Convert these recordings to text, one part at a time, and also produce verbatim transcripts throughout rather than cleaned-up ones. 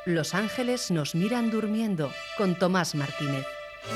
Los ángeles nos miran durmiendo, con Tomás Martínez.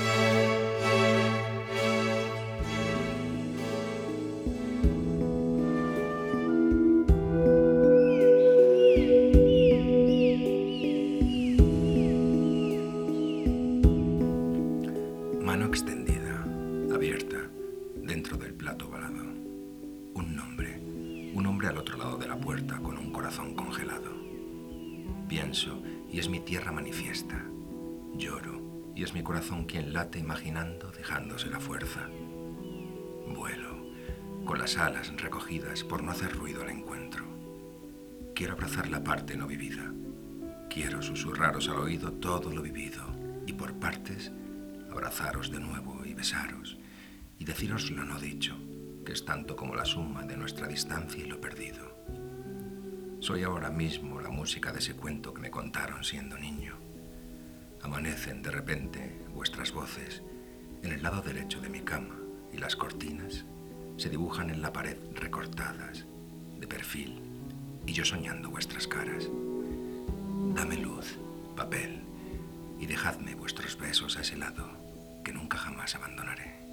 Mano extendida, abierta, dentro del plato ovalado. Un nombre, un hombre al otro lado de la puerta con un corazón congelado. Pienso y es mi tierra manifiesta. Lloro y es mi corazón quien late imaginando, dejándose la fuerza. Vuelo, con las alas recogidas por no hacer ruido al encuentro. Quiero abrazar la parte no vivida. Quiero susurraros al oído todo lo vivido y por partes abrazaros de nuevo y besaros y deciros lo no dicho, que es tanto como la suma de nuestra distancia y lo perdido. Soy ahora mismo la música de ese cuento que me contaron siendo niño. Amanecen de repente vuestras voces en el lado derecho de mi cama y las cortinas se dibujan en la pared recortadas, de perfil, y yo soñando vuestras caras. Dame luz, papel, y dejadme vuestros besos a ese lado que nunca jamás abandonaré.